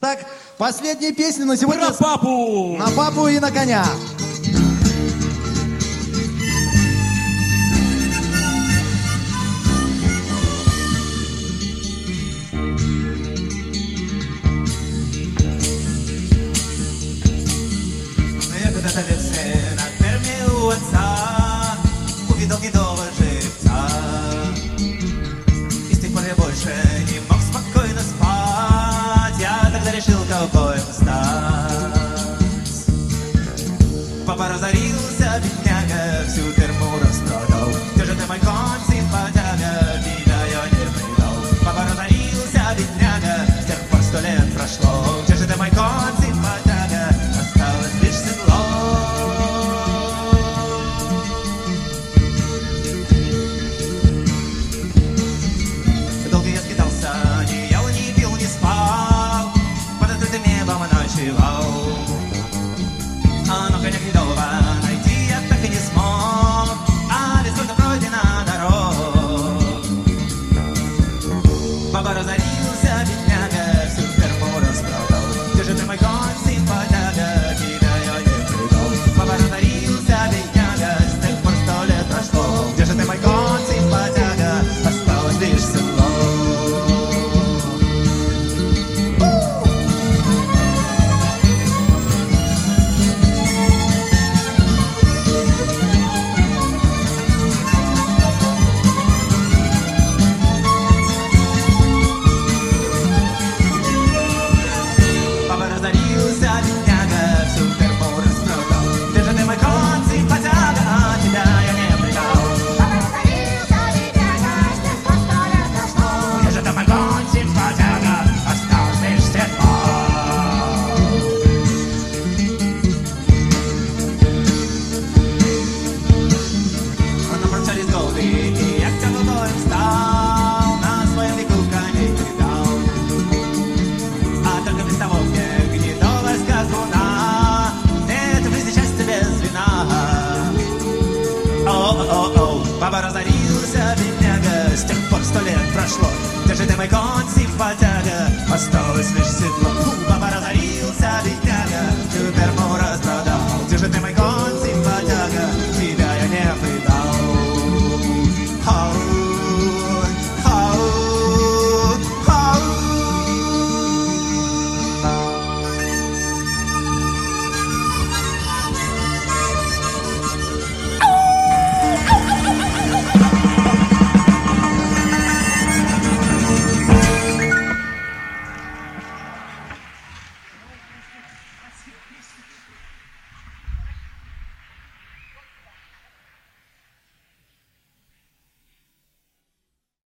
Так, последняя песня на сегодня. Про папу! На папу и на коня. Я когда-то лет сын от ферме у отца увидел гнедого жеребца. И с тех пор я больше не мог спокойно спать. Я тогда решил ковбоем стать. Папа разорился, бедняга, всю ферму распродал. Где же ты, мой конь, симпатяга, меня я не предал. Папа разорился, бедняга, с тех пор 100 лет прошло. Где же ты, мой конь, симпатяга, осталось лишь седло. Долго я скитался, не ел, не пил, не спал, под открытым небом ночевал. Но коня гнедого найти я так и не смог, а ведь сколько пройдено дорог. Папа разорился, бедняга, всю ферму распродал. Где же ты, мой конь, симпатяга, тебя я не предал. Папа разорился, бедняга, с тех пор 100 лет прошло. Где же ты, мой конь, симпатяга, осталось лишь седло. Папа разорился, бедняга, всю ферму распродал. Где же ты, мой конь, симпатяга, тебя я не предал. Папа разорился, бедняга, с тех пор 100 лет прошло. Где же ты, мой конь, симпатяга, осталось лишь седло. Но промчались годы, и я к тем ковбоем стал, на своем веку коней передал. А только без того, где гнедого скакуна, нет в жизни счастья без вина. О-о-о-о, папа разорился, бедняга, с тех пор 100 лет прошло. Где же ты, мой конь, симпатяга, осталось лишь седло. Папа